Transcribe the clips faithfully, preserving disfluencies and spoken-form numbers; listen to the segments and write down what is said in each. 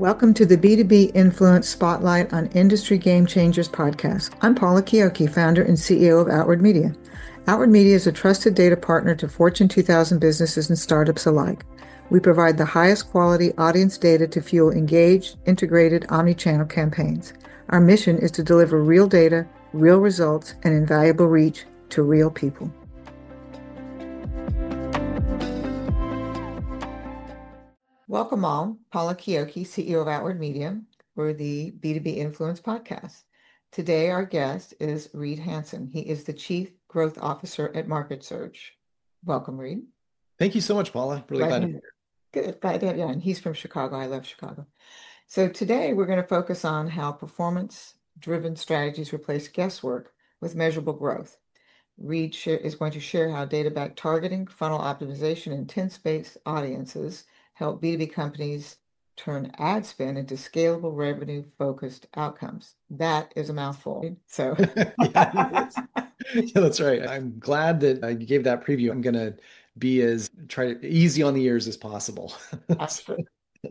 Welcome to the B two B Influence Spotlight on Industry Game Changers podcast. I'm Paula Kioki, founder and C E O of Outward Media. Outward Media is a trusted data partner to Fortune two thousand businesses and startups alike. We provide the highest quality audience data to fuel engaged, integrated, omni-channel campaigns. Our mission is to deliver real data, real results, and invaluable reach to real people. Welcome all. Paula Kioki, C E O of Outward Media, for the B two B Influence podcast. Today, our guest is Reed Hansen. He is the Chief Growth Officer at Market Surge. Welcome, Reed. Thank you so much, Paula. Really glad to be here. Good, glad to have you on. He's from Chicago. I love Chicago. So today, we're going to focus on how performance-driven strategies replace guesswork with measurable growth. Reed is going to share how data-backed targeting, funnel optimization, and intent-based audiences help B two B companies turn ad spend into scalable revenue-focused outcomes. That is a mouthful. So yeah, yeah, that's right. I'm glad that you gave that preview. I'm going to be as try easy on the ears as possible. Absolutely.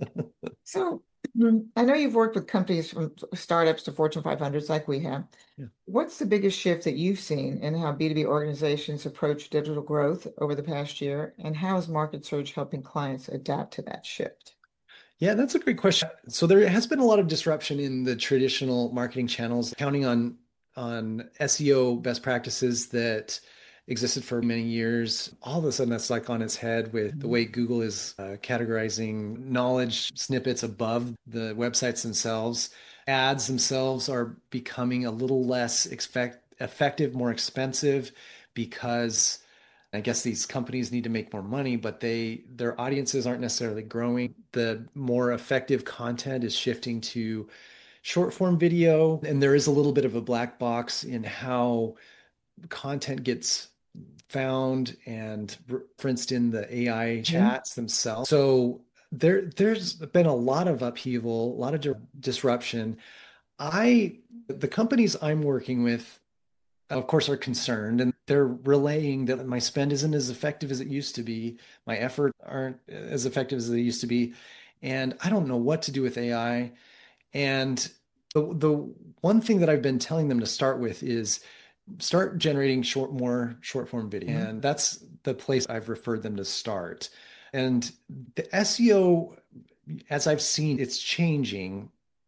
So I know you've worked with companies from startups to Fortune five hundreds like we have. Yeah. What's the biggest shift that you've seen in how B two B organizations approach digital growth over the past year? And how is Market Surge helping clients adapt to that shift? Yeah, that's a great question. So there has been a lot of disruption in the traditional marketing channels, counting on on S E O best practices that existed for many years. All of a sudden, that's like on its head with the way Google is uh, categorizing knowledge snippets above the websites themselves. Ads themselves are becoming a little less expect effective, more expensive because I guess these companies need to make more money, but they their audiences aren't necessarily growing. The more effective content is shifting to short form video, and there is a little bit of a black box in how content gets found and referenced in the A I chats themselves. So there there's been a lot of upheaval, a lot of disruption. I the companies I'm working with, of course, are concerned and they're relaying that my spend isn't as effective as it used to be. My efforts aren't as effective as they used to be. And I don't know what to do with A I. And the, the one thing that I've been telling them to start with is start generating short, more short form video. Mhm. And that's the place I've referred them to start. And the S E O, as I've seen, it's changing.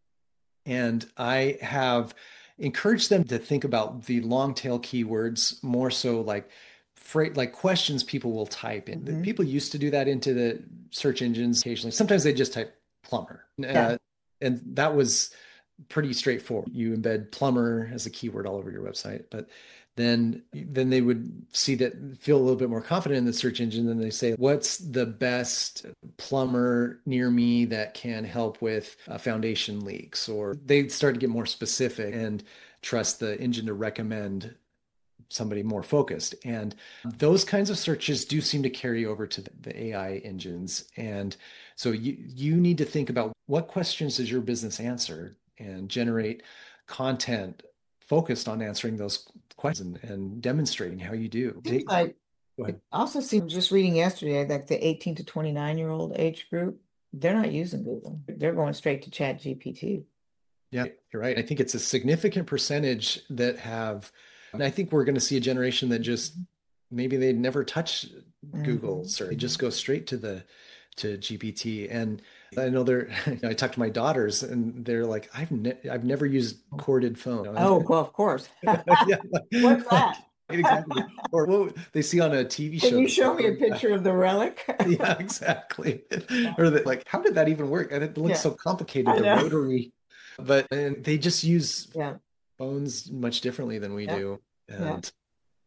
And I have encouraged them to think about the long tail keywords more so like freight, like questions people will type in. Mhm. People used to do that into the search engines occasionally. Sometimes they just type plumber. Yeah. Uh, and that was pretty straightforward. You embed plumber as a keyword all over your website, but then then they would see that, feel a little bit more confident in the search engine. Then they say, what's the best plumber near me that can help with uh, foundation leaks? Or they start to get more specific and trust the engine to recommend somebody more focused. And those kinds of searches do seem to carry over to the A I engines. And so you you need to think about what questions does your business answer and generate content focused on answering those questions and, and demonstrating how you do. Seems Take, like go it ahead. also seems just reading yesterday, like the eighteen to twenty-nine year old age group, they're not using Google. They're going straight to Chat G P T. Yeah, you're right. I think it's a significant percentage that have, and I think we're going to see a generation that just maybe they'd never touch Google Mhm. search. They just go straight to the to G P T. And I know they're, you know, I talk to my daughters and they're like, I've ne I've never used corded phone. Oh, well, of course. Yeah, What's that? exactly. Or what they see on a T V Can show you that's show like, me a picture of the relic? yeah, exactly. Yeah, Or that, like, how did that even work? And it looks yeah, so complicated, I the know. rotary, but and they just use Yeah, phones much differently than we yeah, do. yeah. And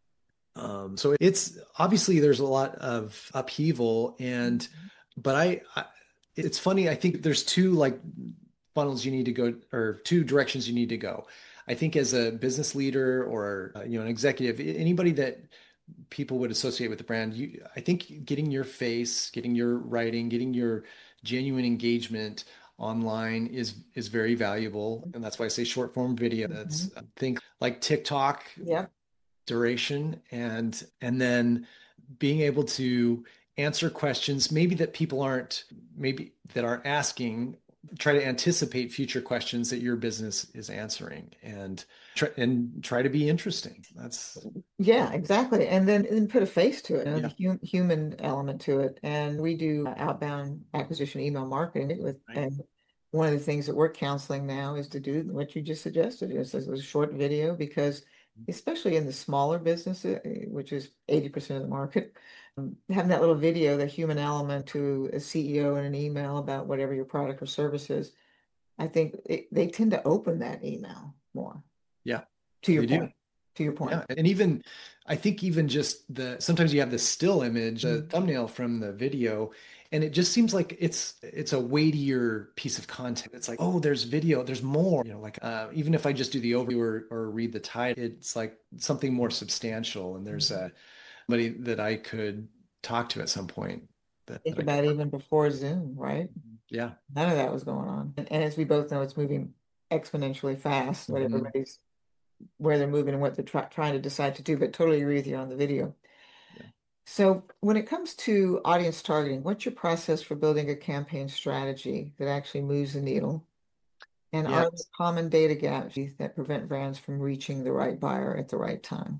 um, so it's obviously there's a lot of upheaval and but I, I it's funny, I think there's two like funnels you need to go or two directions you need to go. I think as a business leader or uh, you know an executive, anybody that people would associate with the brand, you I think getting your face, getting your writing, getting your genuine engagement online is is very valuable. And that's why I say short form video. Mhm. That's I think like TikTok Yeah. duration and and then being able to answer questions maybe that people aren't maybe that aren't asking try to anticipate future questions that your business is answering and try and try to be interesting. That's Yeah, exactly. And then and put a face to it, you know, yeah, the hum human element to it. And we do outbound acquisition email marketing with, right. and one of the things that we're counseling now is to do what you just suggested, is is a short video, because especially in the smaller businesses, eh, which is eighty percent of the market, um, having that little video, the human element to a C E O in an email about whatever your product or service is, I think it, they tend to open that email more, Yeah, to your they do. point, to your point. Yeah. And even, I think even just the, sometimes you have the still image, a Mhm. thumbnail from the video, and it just seems like it's, it's a weightier piece of content. It's like, oh, there's video, there's more, you know, like, uh, even if I just do the overview or, or read the title, it's like something more substantial. And there's Mhm. a, somebody that I could talk to at some point that, Think that I could about work even before Zoom, right? with. Yeah. None of that was going on. And, and as we both know, it's moving exponentially fast, what Mhm. everybody's, where they're moving and what they're try, trying to decide to do, but totally agree with you on the video. Yeah. So when it comes to audience targeting, what's your process for building a campaign strategy that actually moves the needle? And Yeah. are there common data gaps that prevent brands from reaching the right buyer at the right time?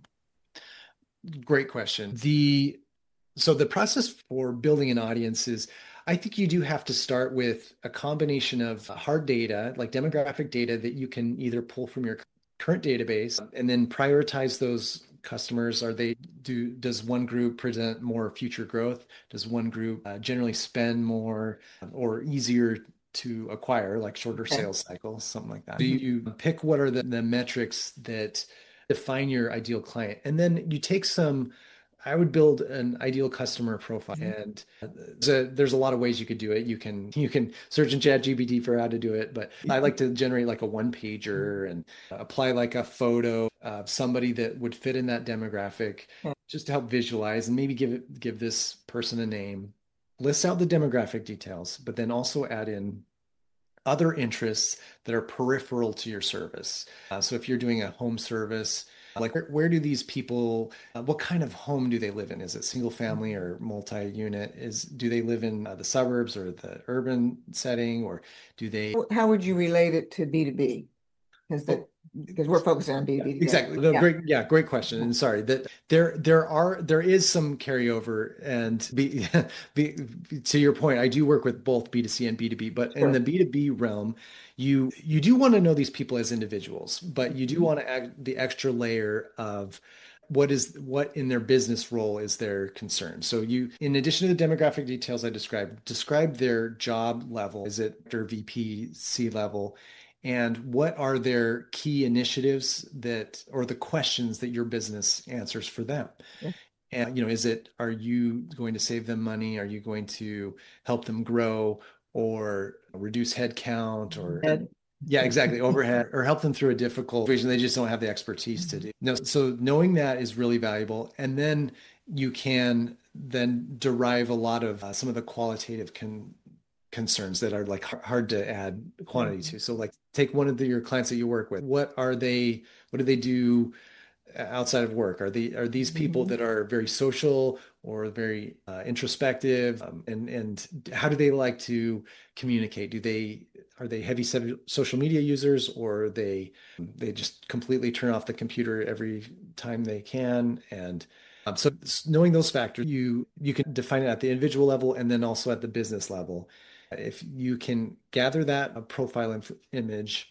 Great question. The So the process for building an audience is, I think you do have to start with a combination of hard data, like demographic data that you can either pull from your current database and then prioritize those customers. Are they do does one group present more future growth? Does one group uh, generally spend more um, or easier to acquire, like shorter Okay. sales cycles, something like that? So you, Mhm. you pick what are the, the metrics that define your ideal client, and then you take some I would build an ideal customer profile, Mhm. and there's a, there's a lot of ways you could do it. You can you can search in Chat G P T for how to do it, but I like to generate like a one pager and apply like a photo of somebody that would fit in that demographic, Yeah. just to help visualize and maybe give it give this person a name. List out the demographic details, but then also add in other interests that are peripheral to your service. Uh, so if you're doing a home service, like where, where do these people, uh, what kind of home do they live in? Is it single family or multi-unit? Is do they live in uh, the suburbs or the urban setting, or do they? How would you relate it to B two B? Because Oh, that because we're focusing on yeah, B two B today. exactly. No, Yeah. great. Yeah, great question. And sorry that there there are there is some carryover and be, be to your point, I do work with both B two C and B two B, but in the Sure. B two B realm, you you do want to know these people as individuals, but you do Mhm. want to add the extra layer of what is what in their business role is their concern. So you, in addition to the demographic details I described, describe their job level. Is it their V P, C level? And what are their key initiatives that, or the questions that your business answers for them? Yeah. And, you know, is it, are you going to save them money? Are you going to help them grow or reduce headcount or, Ed. yeah, exactly, overhead, or help them through a difficult situation they just don't have the expertise to do? No, so knowing that is really valuable. And then you can then derive a lot of uh, some of the qualitative con concerns that are like hard to add quantity Mhm. to. So like take one of the, your clients that you work with. What are they, what do they do outside of work? Are they are these people Mhm. that are very social or very uh, introspective? Um, and and how do they like to communicate? Do they are they heavy social media users, or are they they just completely turn off the computer every time they can? And um, so knowing those factors, you you can define it at the individual level and then also at the business level. If you can gather that a profile inf image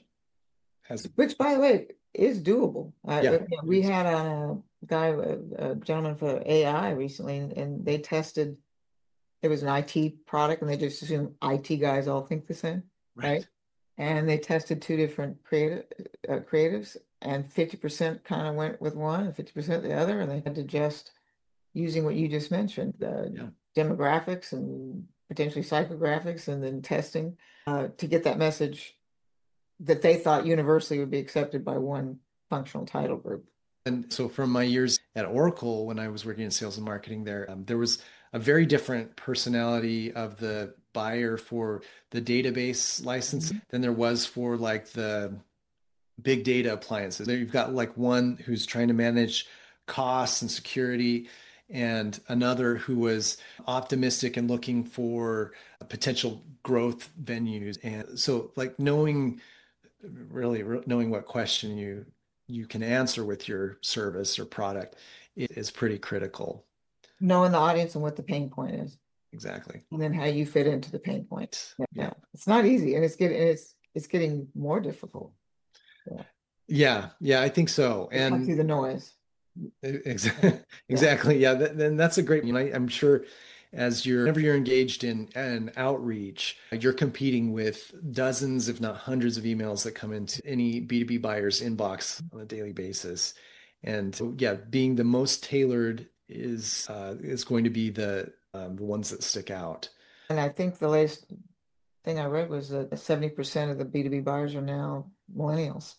as Which, by the way, is doable. yeah, Uh, we had a guy, a, a gentleman for A I recently, and, and they tested. It was an I T product, and they just assume I T guys all think the same, right? right. And they tested two different creative uh, creatives, and fifty percent kind of went with one, and fifty percent the other, and they had to just using what you just mentioned, the Yeah. demographics and potentially psychographics, and then testing uh, to get that message that they thought universally would be accepted by one functional title group. And so from my years at Oracle, when I was working in sales and marketing there, um, there was a very different personality of the buyer for the database license Mhm. than there was for like the big data appliances. There you've got like one who's trying to manage costs and security, and another who was optimistic and looking for potential growth venues. And so like knowing really knowing what question you you can answer with your service or product is pretty critical. Knowing the audience and what the pain point is, Exactly. and then how you fit into the pain point. Yeah, Yeah. yeah. It's not easy, and it's getting it's it's getting more difficult. Yeah. Yeah. Yeah, I think so. To cut And through the noise. exactly, Yeah. exactly. Yeah. Th- then that's a great, you know, I, I'm sure as you're, whenever you're engaged in an outreach, you're competing with dozens, if not hundreds of emails that come into any B two B buyer's inbox on a daily basis. And so, yeah, being the most tailored is, uh, is going to be the, um, the ones that stick out. And I think the latest thing I read was that seventy percent of the B two B buyers are now millennials.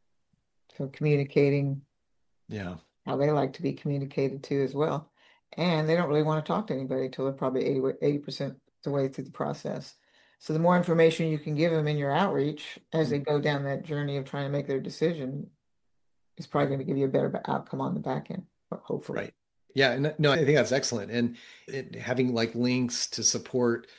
So communicating Yeah. how they like to be communicated to as well. And they don't really want to talk to anybody until they're probably eighty, eighty percent the way through the process. So the more information you can give them in your outreach as they go down that journey of trying to make their decision is probably going to give you a better outcome on the back end, hopefully. Right. Yeah. And no, I think that's excellent. And it, having like links to support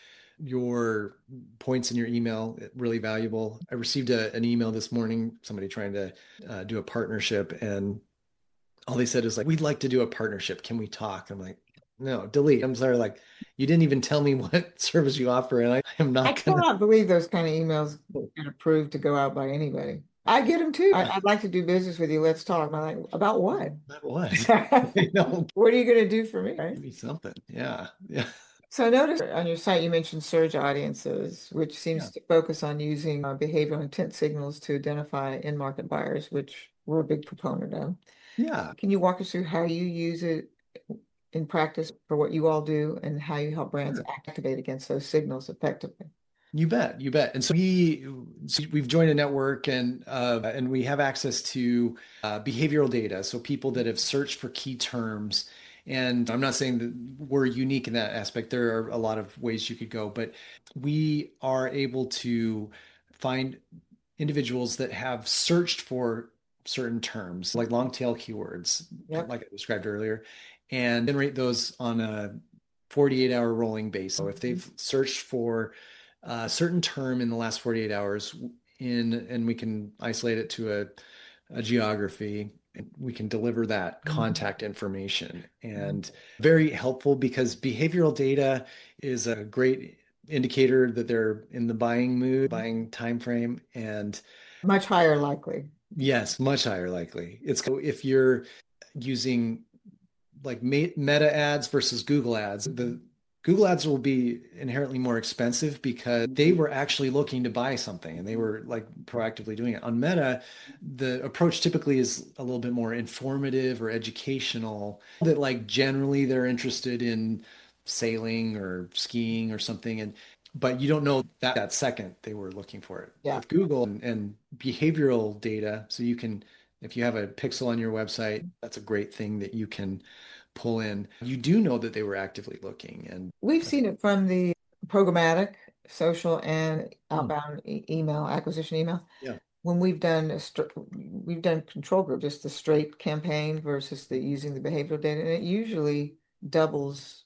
your points in your email, really valuable. I received a, an email this morning, somebody trying to uh, do a partnership, and all they said is like, "We'd like to do a partnership. Can we talk?" I'm like, "No, delete." I'm sorry. Like, you didn't even tell me what service you offer, and I am I not gonna. cannot believe those kind of emails get approved to go out by anybody. I get them too. I, I'd like to do business with you. Let's talk. I'm like, about what? Not what? You know, What are you going to do for me? Right? give me something. Yeah. Yeah. So I noticed on your site you mentioned surge audiences, which Yeah. seems to focus on using uh, behavioral intent signals to identify in-market buyers, which we're a big proponent of. Yeah. Can you walk us through how you use it in practice for what you all do and how you help brands activate against those signals effectively? You bet, you bet. And so we so we've joined a network, and uh, and we have access to uh, behavioral data. So people that have searched for key terms. And I'm not saying that we're unique in that aspect. There are a lot of ways you could go, but we are able to find individuals that have searched for certain terms, like long tail keywords, Yep. like I described earlier, and generate those on a forty-eight hour rolling basis. So if they've searched for a certain term in the last forty-eight hours in, and we can isolate it to a, a geography, and we can deliver that contact information. And very helpful because behavioral data is a great indicator that they're in the buying mood, buying time frame, and Much higher likely. yes, much higher likely. It's if you're using like Meta ads versus Google ads, the Google ads will be inherently more expensive because they were actually looking to buy something and they were like proactively doing it. On Meta, the approach typically is a little bit more informative or educational, that like generally they're interested in sailing or skiing or something. And but you don't know that that second they were looking for it. Yeah. With Google and, and behavioral data, so you can, if you have a pixel on your website, that's a great thing that you can pull in. You do know that they were actively looking. And We've seen it from the programmatic, social, and Hmm. outbound e email, acquisition email. Yeah. When we've done a str we've done control group, just the straight campaign versus the using the behavioral data, and it usually doubles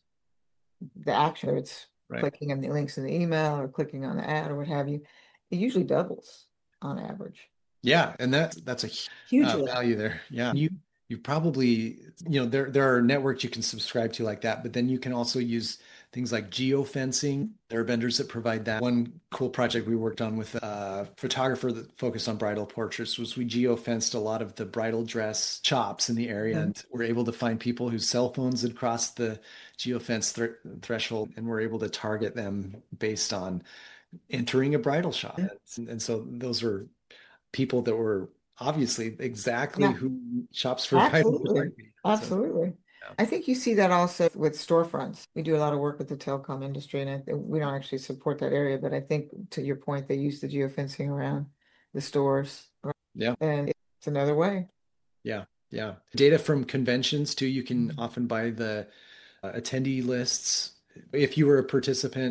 the action. Whether it's Right. clicking on the links in the email or clicking on the ad or what have you. It usually doubles on average. Yeah, and that that's a uh, Hugely. value there. Yeah, you you probably, you know, there there are networks you can subscribe to like that, but then you can also use things like geofencing. There are vendors that provide that. One cool project we worked on with a photographer that focused on bridal portraits was we geofenced a lot of the bridal dress shops in the area, Mhm. and we're able to find people whose cell phones had crossed the geofence th threshold, and we're able to target them based on entering a bridal shop. And, and so those are people that were obviously exactly Yeah, who shops for bridal absolutely. photography. So Absolutely. yeah. I think you see that also with storefronts. We do a lot of work with the telecom industry, and I think we don't actually support that area, but I think to your point, they use the geofencing around the stores, Yeah. and it's another way. Yeah. Yeah. Data from conventions too. You can often buy the uh, attendee lists. If you were a participant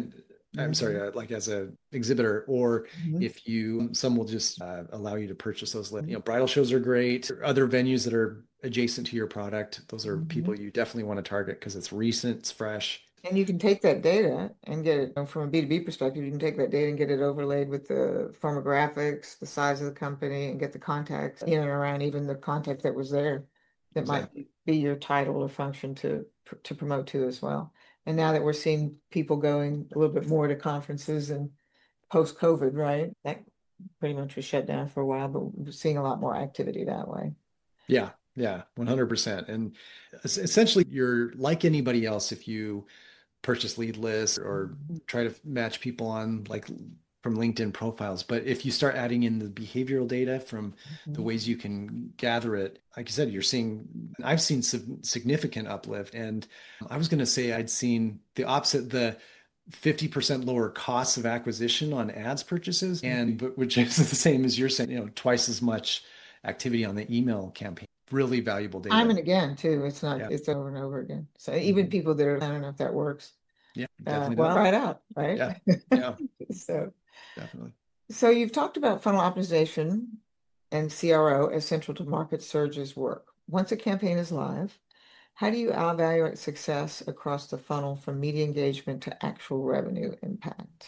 I'm sorry, Mhm. uh, like as a exhibitor, or Mhm. if you, some will just uh, allow you to purchase those. You know, bridal shows are great. Other venues that are adjacent to your product, those are people Mhm. you definitely want to target because it's recent, it's fresh. And you can take that data and get it from a B two B perspective. You can take that data and get it overlaid with the firmographics, the size of the company, and get the contacts in and around even the contact that was there that might Exactly. be your title or function to to promote to as well. And now that we're seeing people going a little bit more to conferences and post-COVID, right? That pretty much was shut down for a while, but we're seeing a lot more activity that way. Yeah, yeah, one hundred percent. And es- essentially, you're like anybody else if you purchase lead lists or try to match people on like from LinkedIn profiles. But if you start adding in the behavioral data from the Mhm. ways you can gather it, like you said, you're seeing, I've seen sig- significant uplift. And I was going to say I'd seen the opposite, the fifty percent lower costs of acquisition on ads purchases, and but which is the same as you're saying, you know, twice as much activity on the email campaign. Really valuable Time data. and again too. It's not, Yeah. it's over and over again. So even Mhm. people that are, I don't know if that works. Yeah, Uh, definitely well, does. try it out, right? Yeah. Yeah, So, definitely. so you've talked about funnel optimization and C R O as central to Market Surge's work. Once a campaign is live, how do you evaluate success across the funnel from media engagement to actual revenue impact?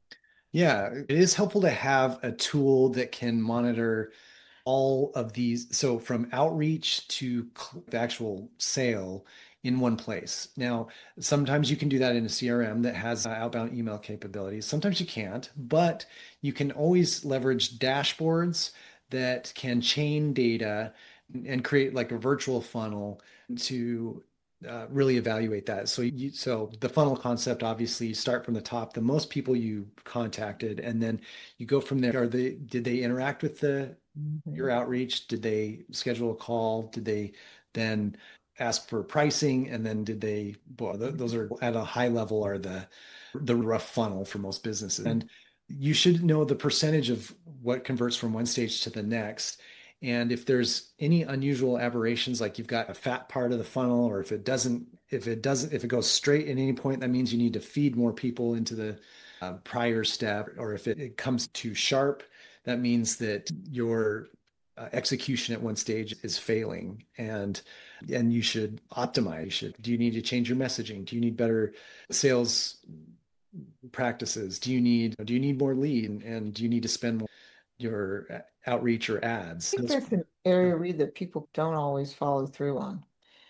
Yeah, it is helpful to have a tool that can monitor all of these. So from outreach to cl- the actual sale in one place. Now, sometimes you can do that in a C R M that has uh, outbound email capabilities. Sometimes you can't, but you can always leverage dashboards that can chain data and create like a virtual funnel to uh, really evaluate that. So you, so the funnel concept, obviously, you start from the top, the most people you contacted, and then you go from there. Are they, did they interact with the Mhm. your outreach? Did they schedule a call? Did they then ask for pricing? And then did they, well, th- those are at a high level are the the rough funnel for most businesses. And you should know the percentage of what converts from one stage to the next. And if there's any unusual aberrations, like you've got a fat part of the funnel, or if it doesn't, if it doesn't, if it goes straight at any point, that means you need to feed more people into the uh, prior step. Or if it, it comes too sharp, that means that your uh, execution at one stage is failing, and and you should optimize. You should, do you need to change your messaging? Do you need better sales practices? Do you need do you need more lead, and, and do you need to spend more your outreach or ads? I think Those, that's an area, Reed, that people don't always follow through on.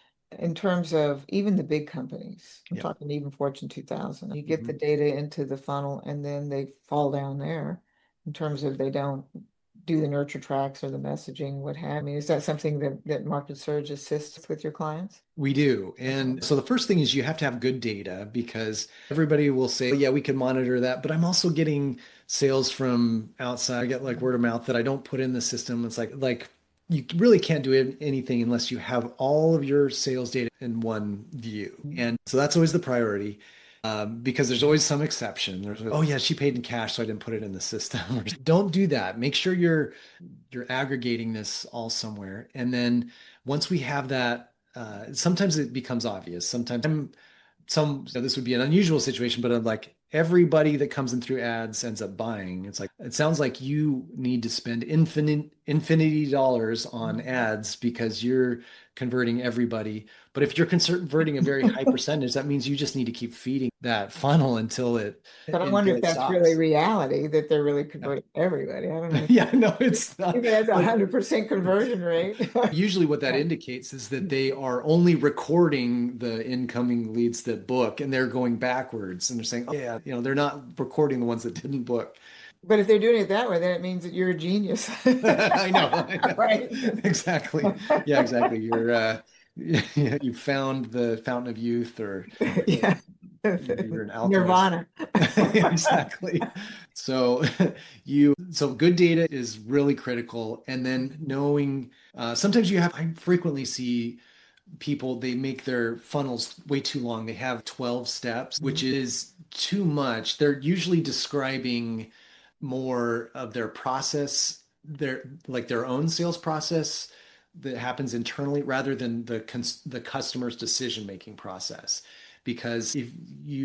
In terms of even the big companies, I'm yeah. talking even Fortune two thousand, you get the Mhm. data into the funnel and then they fall down there in terms of they don't do the nurture tracks or the messaging, what have you. I mean, is that something that, that Market Surge assists with your clients? We do. Okay. And so the first thing is you have to have good data because everybody will say, yeah, we can monitor that, but I'm also getting sales from outside. I get like word of mouth that I don't put in the system. It's like like you really can't do anything unless you have all of your sales data in one view. And so that's always the priority. Um, because there's always some exception. There's, oh yeah, she paid in cash, so I didn't put it in the system. Don't do that. Make sure you're you're aggregating this all somewhere. And then once we have that, uh, sometimes it becomes obvious. Sometimes I'm some so this would be an unusual situation, but I'm like everybody that comes in through ads ends up buying. It's like it sounds like you need to spend infinite infinity dollars on ads because you're converting everybody. But if you're converting a very high percentage, that means you just need to keep feeding that funnel until it But I wonder until if it that's really stops. reality that they're really Yeah. converting everybody. I don't know. Yeah, no, it's not. If it has a But hundred percent conversion rate. usually what that Yeah. indicates is that they are only recording the incoming leads that book and they're going backwards and they're saying, oh, yeah, you know, they're not recording the ones that didn't book. But if they're doing it that way, then it means that you're a genius. I know, I know. Right? Exactly. Yeah, exactly. You're uh you found the fountain of youth, or Yeah. you're an alchemist. Nirvana. Exactly. So you so good data is really critical. And then knowing uh, sometimes you have I frequently see people they make their funnels way too long. They have twelve steps, which is too much. They're usually describing more of their process, their like their own sales process that happens internally rather than the cons- the customer's decision making process. Because if you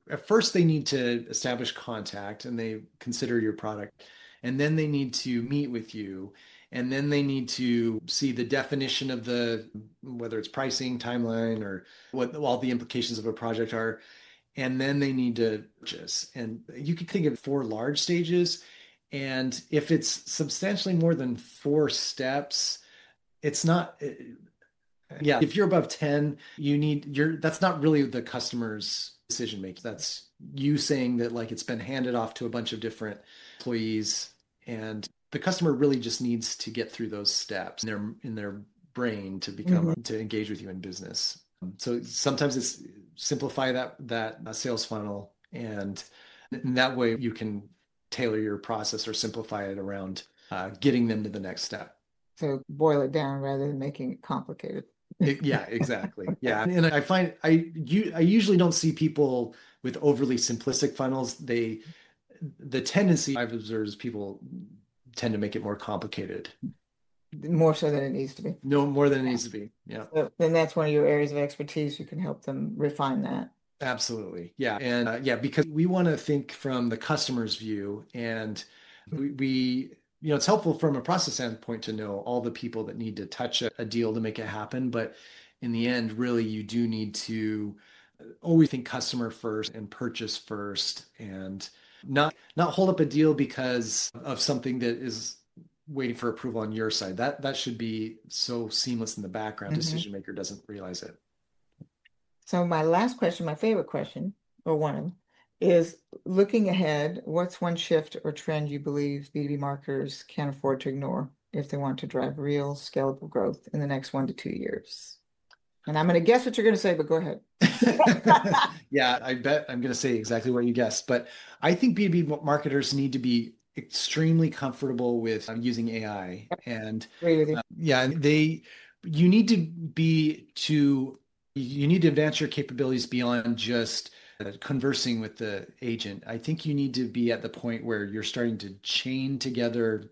at first they need to establish contact and they consider your product, and then they need to meet with you, and then they need to see the definition of the, whether it's pricing, timeline, or what all the implications of a project are, and then they need to purchase. And you could think of four large stages, and if it's substantially more than four steps, it's not. Yeah, if you're above ten, you need you're that's not really the customer's decision making. That's you saying that like it's been handed off to a bunch of different employees, and the customer really just needs to get through those steps in their in their brain to become Mm-hmm. to engage with you in business. So sometimes it's simplify that that uh, sales funnel, and in that way you can tailor your process or simplify it around uh, getting them to the next step. So boil it down rather than making it complicated. It- yeah, exactly. Yeah. And I find I you I usually don't see people with overly simplistic funnels. They the tendency I've observed is people tend to make it more complicated. More so than it needs to be. No more than it needs to be. Yeah. So then that's one of your areas of expertise. You can help them refine that. Absolutely. Yeah. And uh, yeah, because we want to think from the customer's view, and we, we you know, it's helpful from a process standpoint to know all the people that need to touch a, a deal to make it happen. But in the end, really, you do need to always think customer first and purchase first, and not not hold up a deal because of something that is waiting for approval on your side. That that should be so seamless in the background. Mhm. Decision maker doesn't realize it. So my last question, my favorite question, or one of them, is looking ahead, what's one shift or trend you believe B two B marketers can't afford to ignore if they want to drive real scalable growth in the next one to two years? And I'm going to guess what you're going to say, but go ahead. Yeah, I bet I'm going to say exactly what you guessed. But I think B two B marketers need to be extremely comfortable with uh, using A I. And Agree with you. uh, yeah, they, you need to be to, you need to advance your capabilities beyond just uh, conversing with the agent. I think you need to be at the point where you're starting to chain together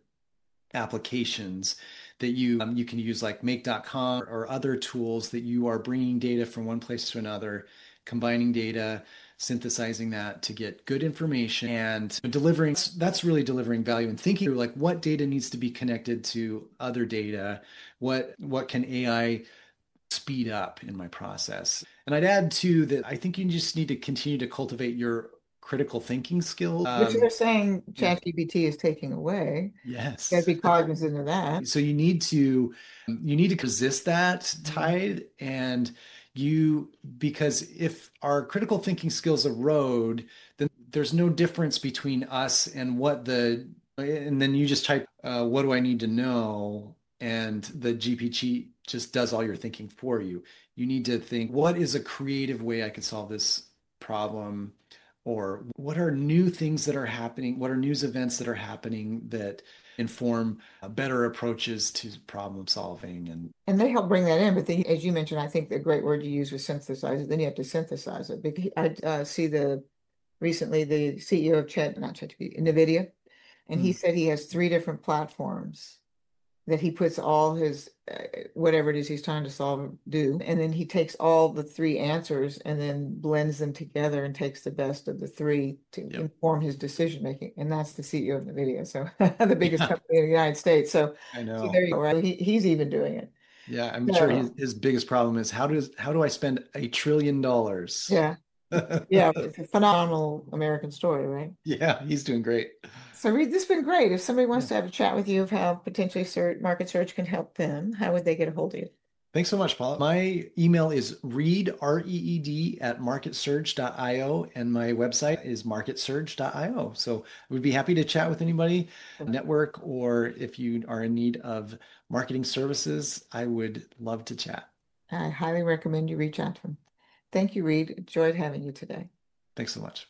applications that you um, you can use like make dot com or other tools that you are bringing data from one place to another, combining data, synthesizing that to get good information and delivering. That's really delivering value and thinking through like what data needs to be connected to other data, what what can A I speed up in my process. And I'd add too that I think you just need to continue to cultivate your critical thinking skills. Which Um, they're saying yeah. ChatGPT is taking away. You got to Yes. be cognizant of that. So you need to you need to resist that tide, and you because if our critical thinking skills erode, then there's no difference between us and what the and then you just type uh, what do I need to know, and the G P T just does all your thinking for you. You need to think, what is a creative way I can solve this problem? Or what are new things that are happening? What are news events that are happening that inform uh, better approaches to problem solving? And And they help bring that in. But then, as you mentioned, I think the great word you use was synthesize it. Then you have to synthesize it. Because I uh, see the recently the C E O of Chat, not ChatGPT, NVIDIA, and he mm, said he has three different platforms that he puts all his uh, whatever it is he's trying to solve or do, and then he takes all the three answers and then blends them together and takes the best of the three to yep. inform his decision making. And that's the C E O of NVIDIA, so the biggest Yeah, company in the United States. So, I so know. there you go, right? He, he's even doing it. Yeah, I'm sure his, So his biggest problem is how does how do I spend a trillion dollars? yeah, yeah, it's a phenomenal American story, right? Yeah, he's doing great. So Reed, this has been great. If somebody Yeah. wants to have a chat with you of how potentially search, market search can help them, how would they get a hold of you? Thanks so much, Paula. My email is reed, R E E D, at market surge dot io, and my website is market surge dot io. So I would be happy to chat with anybody, network, or if you are in need of marketing services, I would love to chat. I highly recommend you reach out to them. Thank you, Reed. Enjoyed having you today. Thanks so much.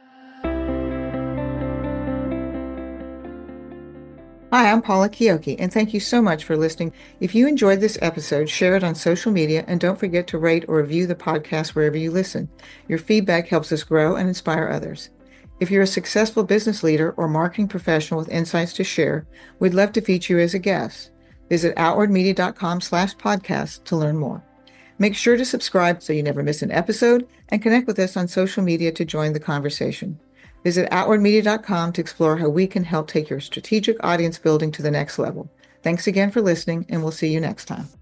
Hi, I'm Paula Kiyoki, and thank you so much for listening. If you enjoyed this episode, share it on social media, and don't forget to rate or review the podcast wherever you listen. Your feedback helps us grow and inspire others. If you're a successful business leader or marketing professional with insights to share, we'd love to feature you as a guest. Visit outward media dot com slash podcast to learn more. Make sure to subscribe so you never miss an episode and connect with us on social media to join the conversation. Visit outward media dot com to explore how we can help take your strategic audience building to the next level. Thanks again for listening, and we'll see you next time.